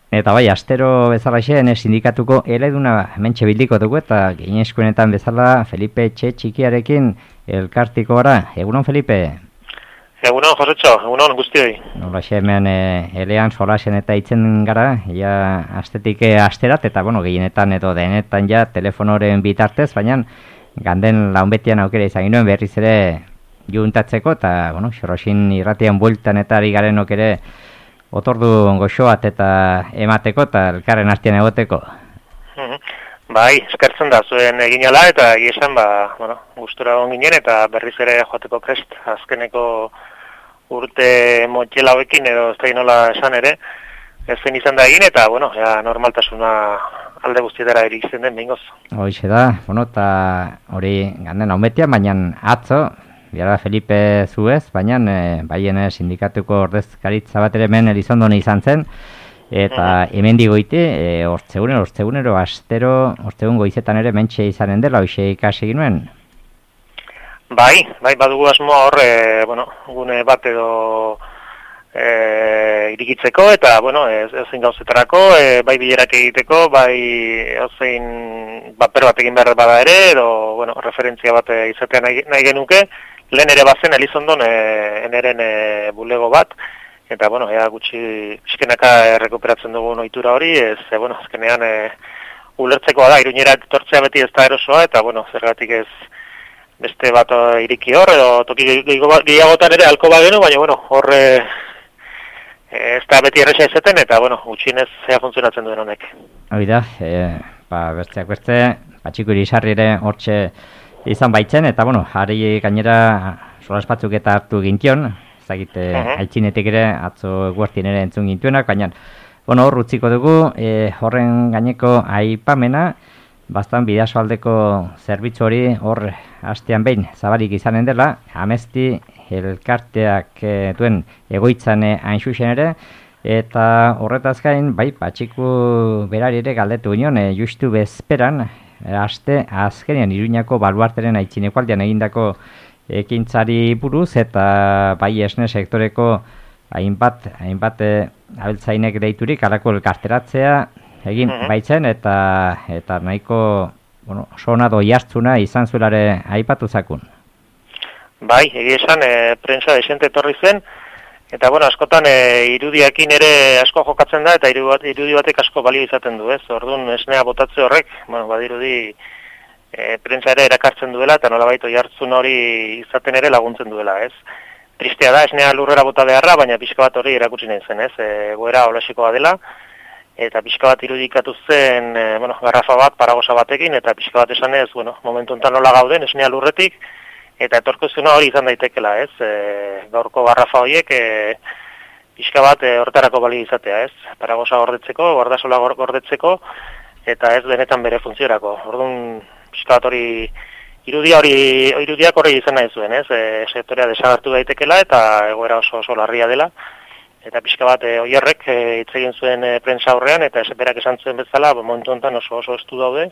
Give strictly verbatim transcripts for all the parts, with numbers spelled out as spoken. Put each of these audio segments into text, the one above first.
Eta bai, astero bezalaxen sindikatuko eleduna mentxe bildiko dugu eta gineskuenetan bezala Felipe Txe Txikiarekin elkartiko gara. Egunon, Felipe? Egunon, Josetxo, egunon guztioi. Nola hemen e, elean solasen eta itzen gara, ja astetik asterat, eta bueno, gehienetan edo denetan ja telefonoren bitartez, baina ganden launbetian aukera izan ginoen berriz ere juntatzeko, eta bueno, xorosin irratian bueltan eta ari garenok ere otordu goxoat eta emateko eta elkarren artean egoteko. Bai, eskertzen da zuen eginala eta egizan, ba, bueno, gustura on ginen eta berriz ere joateko prest, azkeneko urte motxela hauekin edo ez da nola esan ere, ez zen izan da egin eta, bueno, ja, normaltasuna alde guztietara iristen den behingoz. Hoxe da, bueno, eta hori ganden haumetia, baina atzo, biara Felipe zuez, baina e, baien sindikatuko ordezkaritza bat ere hemen Elizondone izan zen, eta hemen digoite, e, ortzegunero, ortzegunero, astero, ortzegun goizetan ere mentxe izanen dela, hoxe ikasi ginuen. Bai, bai, badugu asmoa hor, e, bueno, gune bat edo e, irikitzeko, eta, bueno, ez, ezin gauzetarako, e, bai bilerak egiteko, bai ozein baper bat egin behar bada ere, edo, bueno, referentzia bat izatea nahi, nahi genuke, lehen ere bazen Elizondon e, eneren e, bulego bat, eta, bueno, ea gutxi eskenaka errekuperatzen dugun ohitura hori, ez, e, bueno, azkenean e, ulertzekoa da, Iruñera etortzea beti ez da erosoa, eta, bueno, zergatik ez beste bat iriki hor, edo toki gehiagotan ere alko bagenu, baina, bueno, hor e, ez da beti erresa izaten, eta, bueno, gutxinez zea funtzionatzen duen honek. Hori da, e, ba, besteak beste, patxiko irisarri ere hortxe izan baitzen, eta, bueno, hari gainera solas batzuk eta hartu gintion, ezagite uh -huh. altxinetik ere, atzo guartien ere entzun gintuenak, baina, bueno, hor utziko dugu, e, horren gaineko aipamena, bastan bidasoaldeko zerbitzu hori hor hastean behin zabalik izanen dela, Amezti elkarteak e, duen egoitzan e, hain xuxen ere, eta horretaz gain, bai, patxiku berari ere galdetu ginen, e, justu bezperan, e, aste azkenean Iruñako baluarteren aitzineko aldean egindako ekintzari buruz, eta bai esne sektoreko hainbat, hainbat e, abeltzainek deiturik alako elkarteratzea egin uh-huh. baitzen, eta eta nahiko, bueno, sona doi hartzuna izan zuelare aipatu zakun. Bai, egia esan, e, prensa desente etorri zen, eta, bueno, askotan e, irudiakin ere asko jokatzen da, eta irudi batek asko balio izaten du, ez? Orduan, esnea botatze horrek, bueno, badirudi e, prensa ere erakartzen duela, eta nolabait oi hartzun hori izaten ere laguntzen duela, ez? Tristea da, esnea lurrera bota beharra, baina pixka bat hori erakutsi nahi zen, ez? E, goera olasikoa dela, eta pixka bat irudikatu zen, e, bueno, garrafa bat, paragosa batekin, eta pixka bat esan ez, bueno, momentu enten nola gauden, esnea lurretik, eta etorkizuna hori izan daitekela, ez? E, gaurko garrafa horiek, e, pixka bat e, hortarako bali izatea, ez? Paragosa gordetzeko, guardasola gordetzeko, eta ez benetan bere funtziorako. Orduan, pixka bat hori, irudia hori, irudiak hori izan nahi zuen, ez? E, sektorea desagertu daitekela, eta egoera oso oso larria dela, eta pixka bat e, oierrek e, hitz egin zuen e, prensa aurrean, eta berak esan zuen bezala, momentu honetan oso oso estu daude,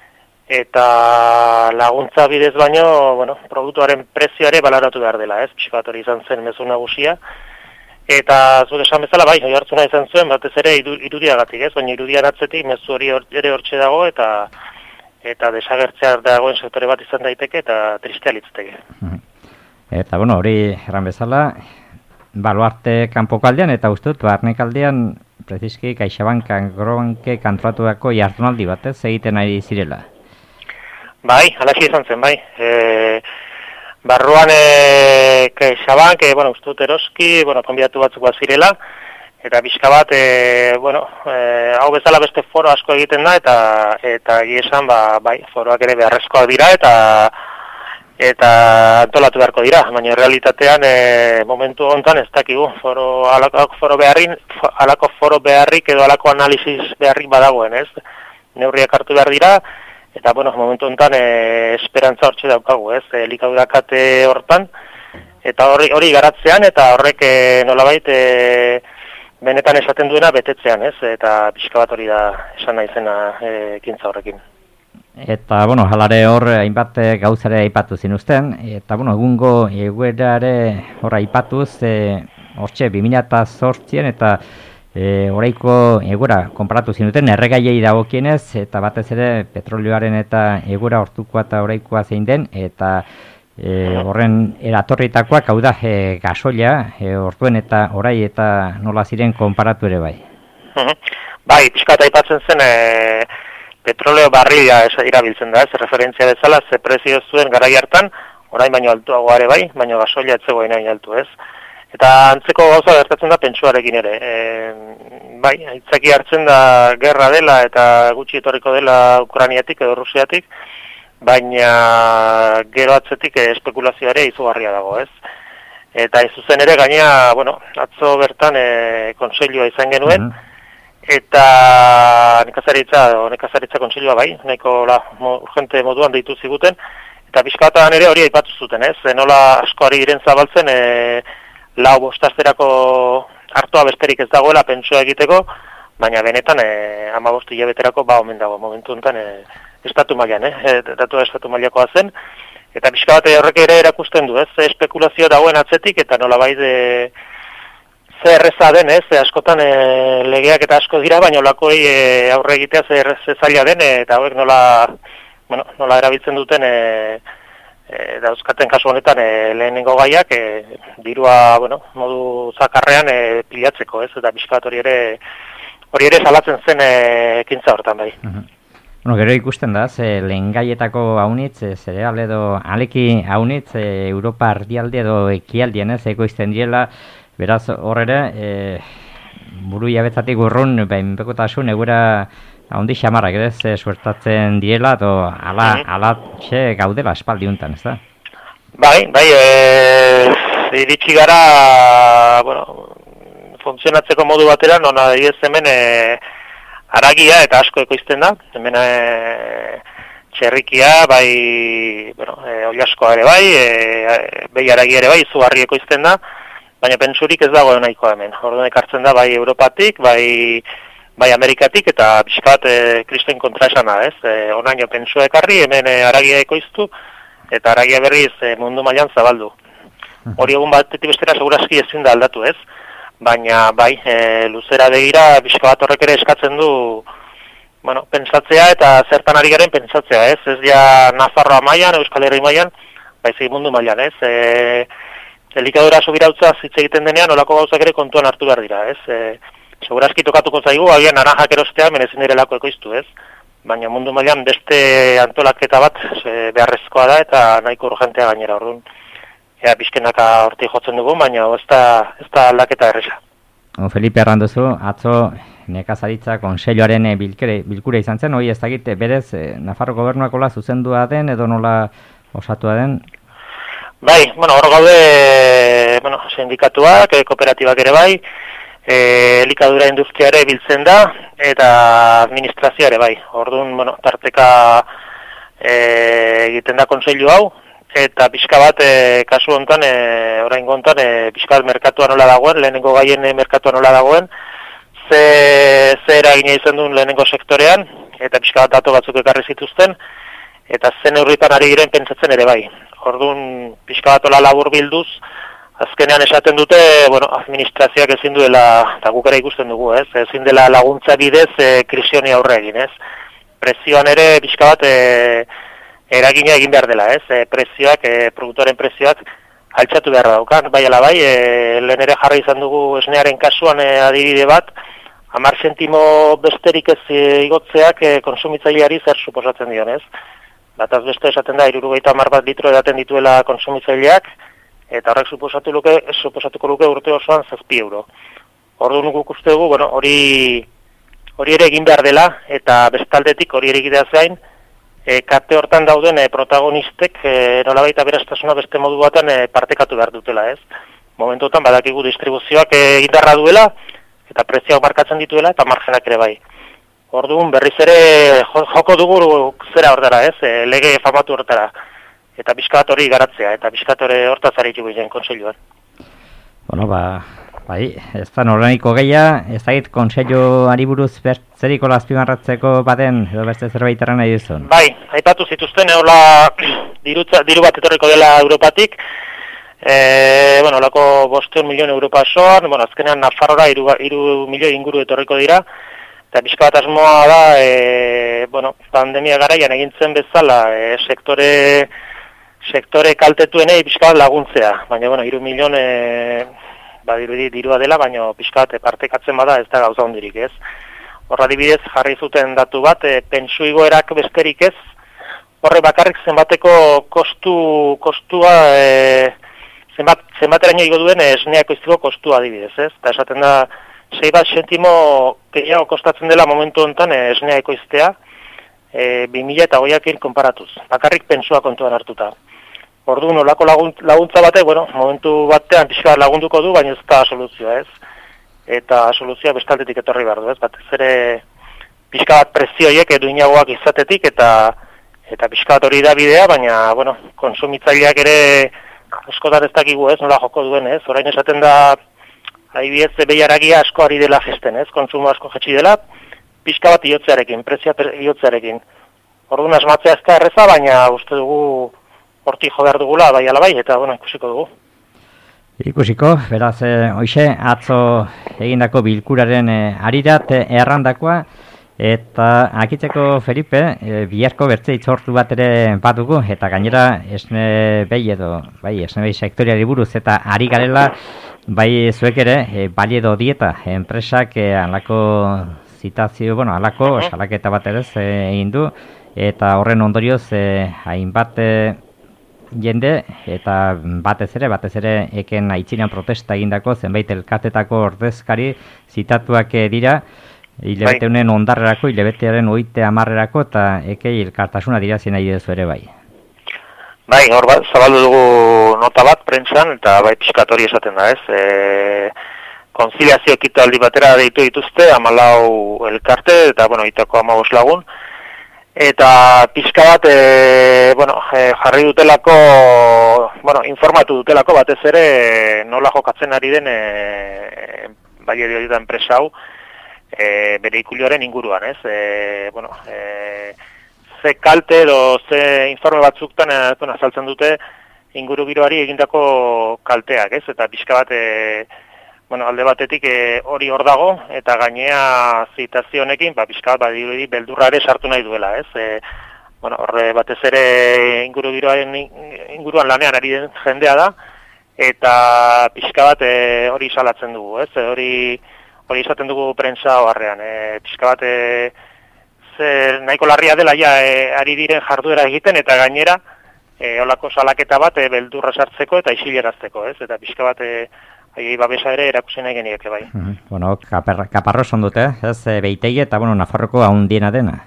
eta laguntza bidez baino, bueno, produktuaren prezioare balaratu behar dela, ez? Pixka bat hori izan zen mezu nagusia, eta zuk esan bezala, bai, hori hartzuna izan zuen, batez ere irudiagatik, ez? Baina irudian atzetik mezu hori ere hortxe dago, eta eta desagertzea dagoen sektore bat izan daiteke, eta tristea litzateke. Eta, bueno, hori erran bezala, baluarte kanpoko aldean, eta ustut, barnek aldean, prezizki, CaixaBank Agrobanke kantratuako jardunaldi batez egiten ari zirela. Bai, alaxi izan zen, bai. E, barruan e, CaixaBank, e, bueno, ustut eroski, bueno, konbidatu batzuk bat zirela, eta pixka bat, e, bueno, e, hau bezala beste foro asko egiten da, eta eta esan, ba, bai, foroak ere beharrezkoak dira, eta eta antolatu beharko dira, baina realitatean e, momentu honetan ez dakigu, foro, alako foro beharrin, alako foro beharrik edo alako analisis beharrik badagoen, ez? Neurriak hartu behar dira, eta, bueno, momentu honetan e, esperantza hortxe daukagu, ez? Elikadura-kate hortan, eta hori, hori garatzean, eta horrek e, nolabait e, benetan esaten duena betetzean, ez? Eta pixka bat hori da esan nahi zena e, ekintza horrekin. Eta, bueno, jalare hor hainbat gauzare aipatu zinuzten, eta, bueno, egungo eguerare hor aipatuz, e, hortxe, bi mila zortzian eta E, oraiko egura konparatu zinuten erregaiei dagokienez eta batez ere petrolioaren eta egura ortukoa eta oraikoa zein den eta e, horren eratorritakoak hau da e, gasoila e, orduen eta orai eta nola ziren konparatu ere bai. Bai, pixkat aipatzen zen e, petroleo barrila erabiltzen da, ez referentzia bezala, ze prezio zuen garai hartan, orain baino altuagoa ere bai, baino gasoila ez zegoen hain altu, ez? Eta antzeko gauza gertatzen da pentsuarekin ere. E, bai, aitzaki hartzen da gerra dela eta gutxi etorriko dela Ukrainiatik edo Rusiatik, baina gero atzetik espekulazioa ere izugarria dago, ez? Eta ez zuzen ere gainea, bueno, atzo bertan e, konseilua izan genuen, mm -hmm. Eta nekazaritza, nekazaritza konseilua bai, nahiko la, mo, urgente moduan deitu ziguten, eta bizkatan ere hori aipatu zuten, ez? E, nola asko ari diren zabaltzen, e, lau bostazterako hartua besterik ez dagoela pentsua egiteko, baina benetan e, ama bostu hilabeterako ba omen dago momentu honetan e, estatu mailan, eh? E, datua estatu mailakoa zen, eta bizkat horrek ere erakusten du, ez? Espekulazio dagoen atzetik, eta nola bai de... Ze erreza den, ez, askotan e, legeak eta asko dira, baina olakoi e, aurre egitea ze, ze zaila den, e, eta hauek nola, bueno, nola erabiltzen duten e, e, dauzkaten kasu honetan e, lehenengo gaiak e, dirua, bueno, modu zakarrean e, pilatzeko, ez, eta bizkat hori ere hori ere salatzen zen e, ekintza hortan bai. Uh-huh. Bueno, gero ikusten da, ze lehen gaietako haunitz, e, zereal edo aleki haunitz, e, Europa ardialde edo ekialdien, ez, ekoizten diela. Beraz, hor ere, e, buru jabetzatik urrun, behinpekotasun egura handi xamarrak ere, ze suertatzen diela, edo ala, mm-hmm. ala txe gaudela espaldi untan, ez da? Bai, bai, e, iritsi gara, bueno, funtzionatzeko modu batera, non adibidez hemen e, aragia eta asko ekoizten da, hemen e, txerrikia, bai, bueno, e, oliaskoa ere bai, e, behi aragia ere bai, izugarri ekoizten da, baina pentsurik ez dago nahikoa hemen. Orduan ekartzen da bai Europatik, bai bai Amerikatik eta pixkat e, kristen kontraesana, ez? E, onaino pentsua ekarri, hemen e, aragia ekoiztu eta aragia berriz e, mundu mailan zabaldu. Hori egun batetik bestera segurazki ezin da aldatu, ez? Baina bai, e, luzera begira pixkat horrek ere eskatzen du, bueno, pentsatzea eta zertan ari garen pentsatzea, ez? Ez ja Nafarroa mailan, Euskal Herri mailan, baizik mundu mailan, ez? E, Elikadura subirautza hitz egiten denean, olako gauzak ere kontuan hartu behar dira, ez? E, segurazki tokatuko zaigu, agian naranjak erostea menezin direlako ekoiztu, ez? Baina mundu mailan beste antolaketa bat e, beharrezkoa da eta nahiko urgentea gainera, orduan. Ea, bizkenaka horti jotzen dugu, baina ez da, ez da aldaketa erresa. O, Felipe Arrandozu, atzo nekazaritza konseilloaren bilkure, bilkure izan zen, hori ez dakit, berez, Nafarro gobernuak hola zuzendua den edo nola osatua den? Bai, bueno, hor gaude, bueno, sindikatuak, e, kooperatibak ere bai, e, elikadura industriare biltzen da, eta administrazioa ere bai. Orduan, bueno, tarteka e, egiten da konseilu hau, eta pixka bat, e, kasu honetan, e, oraingo honetan, e, pixka bat merkatua nola dagoen, lehenengo gaien e, merkatua nola dagoen, ze, ze eragina izan duen lehenengo sektorean, eta pixka bat dato batzuk ekarri zituzten, eta zen neurritan ari giren pentsatzen ere bai. Orduan, pixka bat ola labur bilduz, azkenean esaten dute, bueno, administrazioak ezin duela, eta guk ere ikusten dugu, ez? Ezin dela laguntza bidez e, krisioni aurre egin, ez? Prezioan ere, pixka bat, e, eragina egin behar dela, ez? E, prezioak, e, produktoren prezioak altxatu behar daukan, bai ala bai, e, lehen ere jarri izan dugu esnearen kasuan e, adibide bat, hamar zentimo besterik ez e, igotzeak e, konsumitzaileari zer suposatzen dion, ez? Bataz beste esaten da, hirurogeita hamar bat litro edaten dituela konsumitzaileak, eta horrek suposatu luke, suposatuko luke urte osoan zazpi euro. Orduan guk uste dugu, bueno, hori hori ere egin behar dela, eta bestaldetik hori ere egitea zain, e, kate hortan dauden e, protagonistek e, nolabait aberastasuna beste modu baten e, partekatu behar dutela, ez? Momentuetan badakigu distribuzioak e, indarra duela, eta prezioak markatzen dituela, eta margenak ere bai. Orduan berriz ere joko dugu zera hortara, ez? E, lege famatu hortara. Eta pixkat hori garatzea, eta pixkat hori hortaz aritu ginen konseiluan. Bueno, ba, bai, ez da noraniko gehiago, ez da hit konseilluari buruz zeriko azpimarratzeko baden, edo beste zerbait erran nahi duzun? Bai, aipatu zituzten, hola, dirutza, diru bat etorriko dela Europatik, E, bueno, lako bosteun milion euro pasoan, bueno, azkenean Nafarrora iru, iru milioi inguru etorriko dira, eta pixka bat asmoa da, e, bueno, pandemia garaian egintzen bezala, e, sektore, sektore kaltetuenei pixka bat laguntzea, baina, bueno, iru milion, e, badirudi dirua dela, baina pixka bat partekatzen bada ez da gauza hondirik, ez? Horra dibidez jarri zuten datu bat, e, pentsu igoerak besterik ez, horre bakarrik zenbateko kostu, kostua, e, zenbat, zenbateraino igo duen esneako iztiko kostua adibidez, ez? Eta esaten da, sei bat sentimo gehiago kostatzen dela momentu honetan esnea ekoiztea, e, bi mila eta hogeiakin konparatuz, bakarrik pensua kontuan hartuta. Orduan, olako laguntza batek, bueno, momentu batean pixka lagunduko du, baina ez da soluzioa, ez? Eta soluzioa bestaldetik etorri behar du, ez? Batez ere pixka bat prezioiek eduinagoak izatetik, eta eta pixka bat hori da bidea, baina, bueno, konsumitzaileak ere askotan ez dakigu, ez? Nola joko duen, ez? Orain esaten da, adibidez, behiaragia asko ari dela jesten, ez? Kontsumo asko jetxi dela, pixka bat iotzearekin, prezia iotzearekin. Orduan asmatzea ez da erreza, baina uste dugu hortik jo behar dugula, bai ala bai, eta, bueno, ikusiko dugu. Ikusiko, beraz, e, hoxe, atzo egindako bilkuraren e, arirat e, errandakoa, eta akitzeko Felipe, e, biharko bertze itzortu bat ere badugu, eta gainera esne behi edo, bai, esne behi sektoriari buruz, eta ari garela, bai zuek ere, e, bali edo dieta, enpresak e, alako zitazio, bueno, alako salaketa bat ere egin du, eta horren ondorioz, e, hainbat e, jende, eta batez ere, batez ere, eken aitzinean protesta egindako, zenbait elkartetako ordezkari zitatuak e, dira, hilabete honen ondarrerako, hilabetearen oite amarrerako, eta ekei elkartasuna dira zena idezu ere bai. Bai, hor bat, zabaldu dugu nota bat, prentsan, eta bai pixkatori esaten da, ez? E, konziliazio ekitaldi batera deitu dituzte, hamalau elkarte, eta, bueno, itako hamabos lagun, eta pixka bat, e, bueno, e, jarri dutelako, bueno, informatu dutelako batez ere nola jokatzen ari den e, bai edo da enpresa hau, e, bere ikulioaren inguruan, ez? E, bueno, e, ze kalte edo ze informe batzuktan e, bueno, azaltzen dute inguru giroari egindako kalteak, ez? Eta pixka bat, e, bueno, alde batetik e, hori hor dago, eta gainea zitazio honekin, ba, pixka bat, badirudi, beldurra ere sartu nahi duela, ez? E, bueno, horre batez ere inguru giroaren inguruan lanean ari den jendea da, eta pixka bat e, hori salatzen dugu, ez? E, hori hori izaten dugu prentsa oharrean, e, pixka bat e, zer nahiko larria dela ja e, ari diren jarduera egiten, eta gainera e, olako salaketa bat e, beldurra sartzeko eta isilerazteko, ez? Eta pixka bat e, aiei babesa ere erakusi nahi genieke bai. Mm -hmm. Bueno, kapar, kaparro son dute, ez beitegi eta bueno, Nafarroko haundiena dena.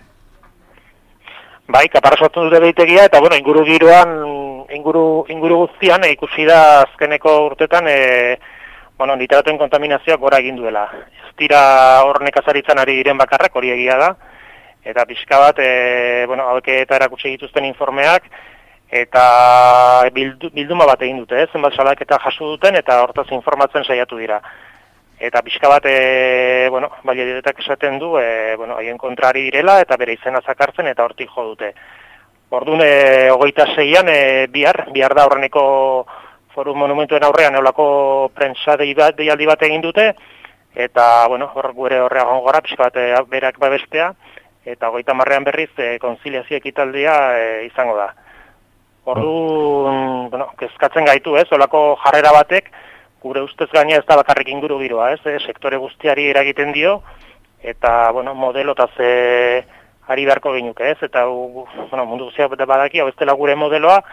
Bai, kaparro sortu dute beitegia, eta bueno, inguru giroan, inguru, inguru guztian, e, ikusi da azkeneko urtetan, e, bueno, nitratuen kontaminazioak gora egin duela. Ez dira hor nekazaritzan ari diren bakarrak, hori egia da, eta pixka bat, e, bueno, hauek eta erakutsi dituzten informeak, eta bildu, bilduma bat egin dute, eh? Zenbat salaketa jaso duten, eta hortaz informatzen saiatu dira. Eta pixka bat, e, bueno, baliadetak esaten du, e, bueno, haien kontrari direla, eta bere izena zakartzen, eta hortik jo dute. Orduan, e, hogeita zeian, e, bihar, bihar da horreneko foru monumentuen aurrean eolako prentsa deialdi bat egin dute, eta, bueno, hor gure horrean gongora, pixka bat e, berak babestea, eta hogeita marrean berriz, e, konziliazio ekitaldia e, izango da. Orduan, bueno, kezkatzen gaitu, ez, olako jarrera batek, gure ustez gaina ez da bakarrik inguru giroa, ez, e, sektore guztiari eragiten dio, eta, bueno, modelotaz e, ari beharko genuke, ez, eta, u, bueno, mundu guztia badaki, hau ez dela gure modeloa,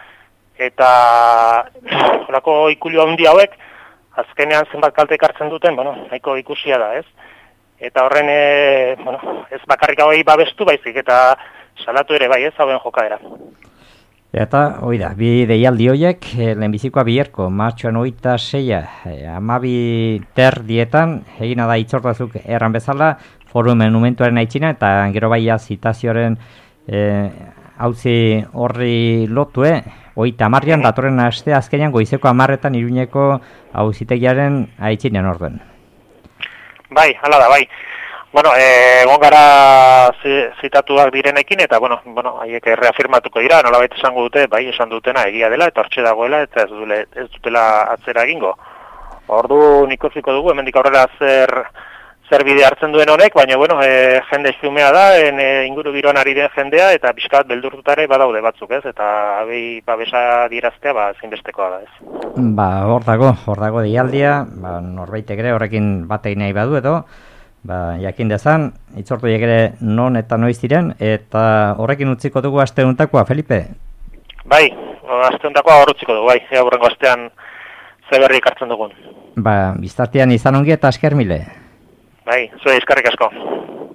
eta olako ikulio handi hauek, azkenean zenbat kalte ekartzen duten, bueno, nahiko ikusia da, ez, eta horren, e, bueno, ez bakarrik hauei babestu baizik, eta salatu ere bai, ez, hauen jokaera. Eta, hoi da, bi deialdi horiek, eh, lehenbizikoa biherko, martxoan oita seia, eh, amabi terdietan, egina da itzortazuk erran bezala, foru monumentuaren aitzina, eta gero baia zitazioaren eh, hauzi horri lotue, oita amarrian, datorren aste azkenean, goizeko amarretan Iruñeko auzitegiaren aitzinean orduen. Bai, hala da, bai. Bueno, egon gara zitatuak direnekin, eta, bueno, bueno, haiek reafirmatuko dira, nolabait esango dute, bai, esan dutena egia dela, eta hortxe dagoela, eta ez, dule, ez dutela atzera egingo. Ordu ikusiko dugu, hemendik aurrera zer, zer bide hartzen duen honek, baina, bueno, e, jende xumea da, en, e, inguru giroan ari den jendea, eta pixkat beldurtutare badaude batzuk, ez? Eta abei babesa dieraztea, ba, zinbestekoa da, ez? Ba, hor dago, hor dago deialdia, ba, norbaitek ere horrekin batei nahi badu edo, ba, jakin dezan, itzortuiek ere non eta noiz diren, eta horrekin utziko dugu aste honetakoa, Felipe? Bai, aste honetakoa hor utziko dugu, bai, ea burrengo astean zeberri ekartzen dugun. Ba, biztartean izan ongi eta esker mile. Bai, zure eskerrik asko.